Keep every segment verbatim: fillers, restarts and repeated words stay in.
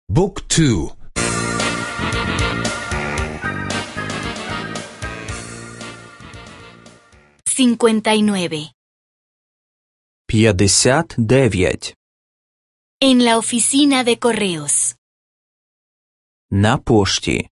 Book two. cincuenta y nueve. п'ятдесят дев'ять. En la oficina de correos. На пошті.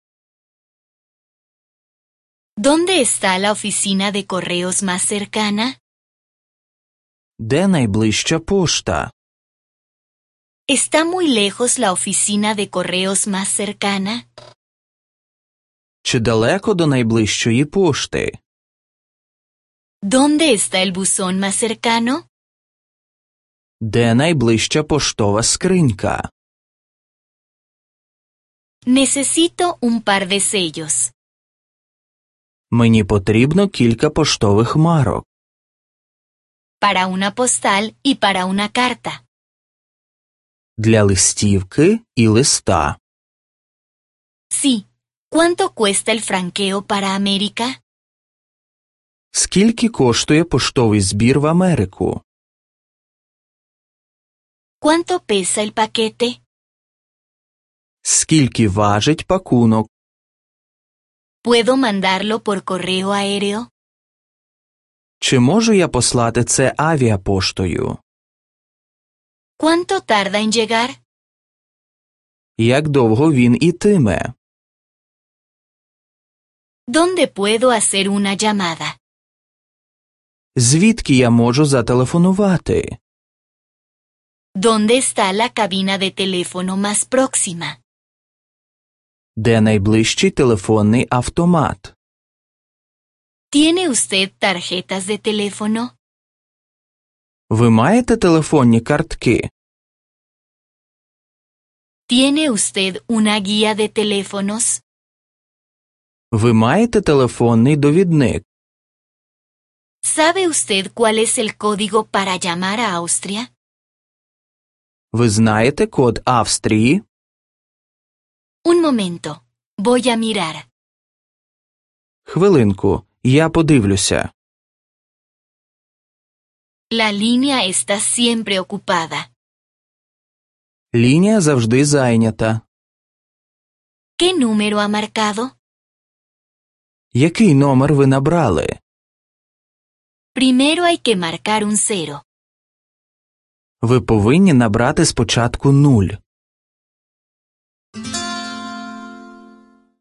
¿Dónde está la oficina de correos más cercana? Де найближча пошта? ¿Está muy lejos la oficina de correos más cercana? Чи далеко до найближчої пошти? ¿Dónde está el buzón más cercano? Де найближча поштова скринька? Necesito un par de sellos. Мені потрібно кілька поштових марок. Para una postal y para una carta. Для листівки і листа. Sí. ¿Cuánto cuesta el franqueo para América? Скільки коштує поштовий збір в Америку? ¿Cuánto pesa el paquete? Скільки важить пакунок? ¿Puedo mandarlo por correo aéreo? Чи можу я послати це авіапоштою? ¿Cuánto tarda en llegar? Як довго він ітиме? ¿Dónde puedo hacer una llamada? Звідки я можу зателефонувати? ¿Dónde está la cabina de teléfono más próxima? Де найближчий телефонний автомат? ¿Tiene usted tarjetas de teléfono? Ви маєте телефонні картки? ¿Tiene usted una guía de teléfonos? Ви маєте телефонний довідник? ¿Sabe usted cuál es el código para llamar a Austria? Ви знаєте код Австрії? Un momento. Voy a mirar. Хвилинку, я подивлюся. La línea está siempre ocupada. Лінія завжди зайнята. ¿Qué número ha marcado? Який номер ви набрали? Primero hay que marcar un cero. Ви повинні набрати спочатку нуль.